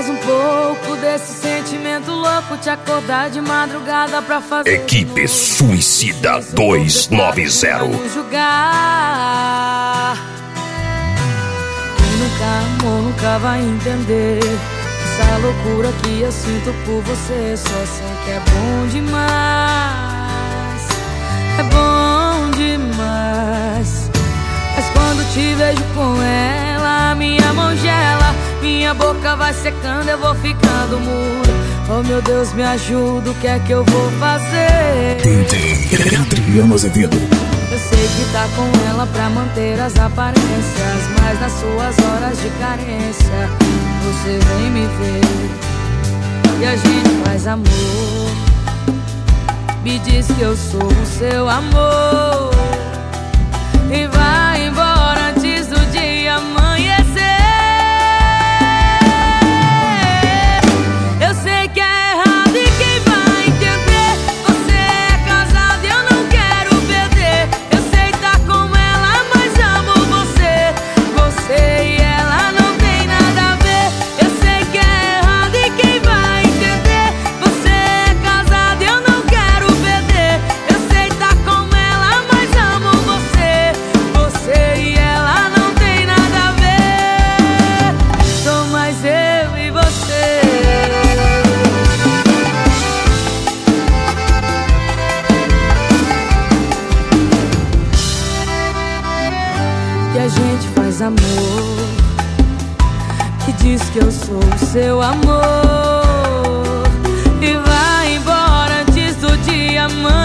mais um pouco desse sentimento louco, te acordar de madrugada pra fazer. Equipe Suicida 290. Julgar. Quem nunca amou nunca vai entender essa loucura que eu sinto por você. Só sei que é bom demais, é bom demais. Mas quando te vejo com ela, minha mão gela, minha boca vai secando, eu vou ficando mudo. Oh meu Deus, me ajuda, o que é que eu vou fazer? DJ Adriano Azevedo. Eu sei que tá com ela pra manter as aparências, mas nas suas horas de carência você vem me ver e a gente faz amor. Me diz que eu sou o seu amor e vai embora antes do dia amanhecer. Eu sei que é errado e quem vai entender? Você é casado e eu não quero perder. Eu sei tá com ela, mas amo você. Você e ela não tem nada a ver. Eu sei que é errado e quem vai entender? Você é casado e eu não quero perder. Eu sei tá com ela, mas amo você. Você e ela não tem nada a ver. Sou mais eu e você. E a gente faz amor, que diz que eu sou o seu amor e vai embora antes do dia amanhecer.